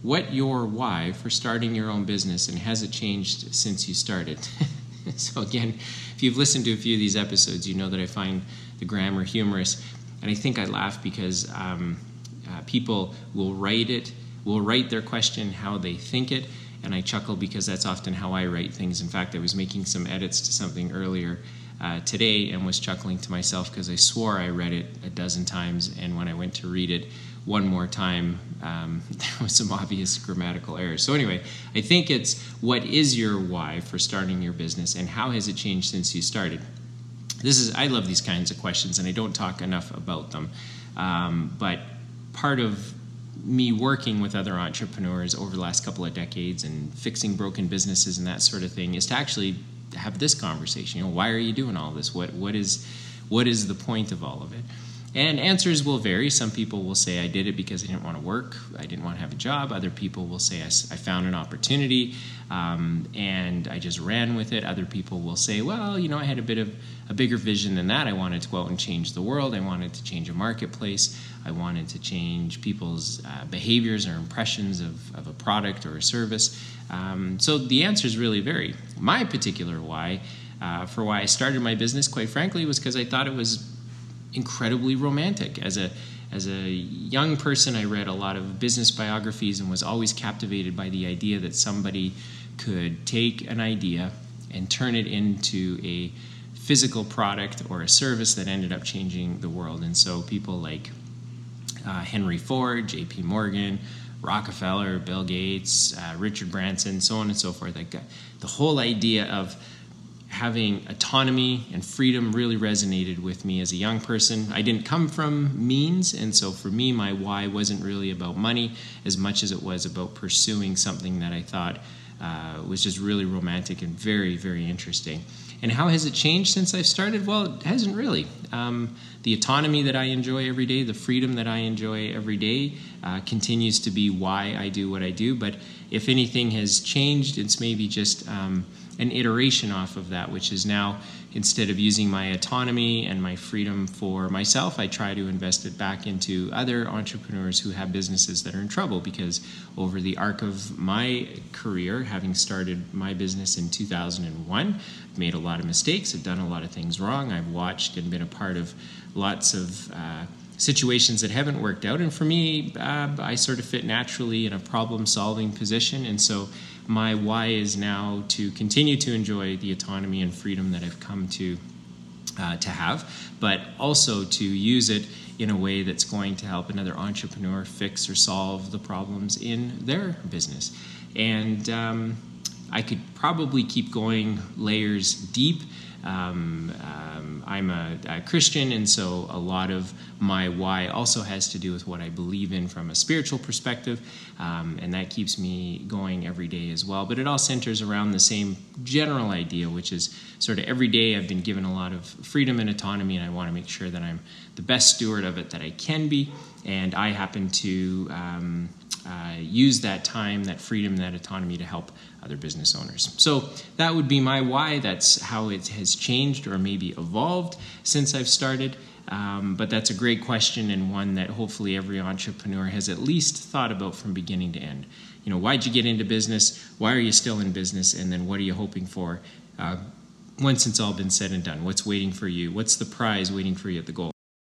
what your why for starting your own business, and has it changed since you started? So again, if you've listened to a few of these episodes, you know that I find the grammar humorous, and I think I laugh because people will write their question how they think it, and I chuckle because that's often how I write things. In fact, I was making some edits to something earlier today and was chuckling to myself because I swore I read it a dozen times, and when I went to read it one more time, there was some obvious grammatical errors. So anyway, I think it's what is your why for starting your business, and how has it changed since you started? I love these kinds of questions, and I don't talk enough about them. But part of me working with other entrepreneurs over the last couple of decades and fixing broken businesses and that sort of thing is to actually have this conversation. Why are you doing all this? What is the point of all of it? And answers will vary. Some people will say, I did it because I didn't want to work. I didn't want to have a job. Other people will say, I found an opportunity and I just ran with it. Other people will say, well, I had a bigger vision than that. I wanted to go out and change the world. I wanted to change a marketplace. I wanted to change people's behaviors or impressions of a product or a service. So the answers really vary. My particular why, for why I started my business, quite frankly, was because I thought it was incredibly romantic. As a young person, I read a lot of business biographies and was always captivated by the idea that somebody could take an idea and turn it into a physical product or a service that ended up changing the world. And so people like Henry Ford, J.P. Morgan, Rockefeller, Bill Gates, Richard Branson, so on and so forth. The whole idea of having autonomy and freedom really resonated with me as a young person. I didn't come from means, and so for me, my why wasn't really about money as much as it was about pursuing something that I thought was just really romantic and very, very interesting. And how has it changed since I've started? Well, it hasn't really. The autonomy that I enjoy every day, the freedom that I enjoy every day continues to be why I do what I do. But if anything has changed, it's maybe just an iteration off of that, which is now, instead of using my autonomy and my freedom for myself, I try to invest it back into other entrepreneurs who have businesses that are in trouble. Because over the arc of my career, having started my business in 2001, I've made a lot of mistakes, I've done a lot of things wrong, I've watched and been a part of lots of situations that haven't worked out. And for me, I sort of fit naturally in a problem-solving position. And so my why is now to continue to enjoy the autonomy and freedom that I've come to have, but also to use it in a way that's going to help another entrepreneur fix or solve the problems in their business. And I could probably keep going layers deep. I'm a Christian, and so a lot of my why also has to do with what I believe in from a spiritual perspective, and that keeps me going every day as well. But it all centers around the same general idea, which is sort of every day I've been given a lot of freedom and autonomy, and I want to make sure that I'm the best steward of it that I can be, and I happen to use that time, that freedom, that autonomy to help other business owners. So that would be my why. That's how it has changed or maybe evolved since I've started. But that's a great question, and one that hopefully every entrepreneur has at least thought about from beginning to end. Why'd you get into business? Why are you still in business? And then what are you hoping for once it's all been said and done? What's waiting for you? What's the prize waiting for you at the goal?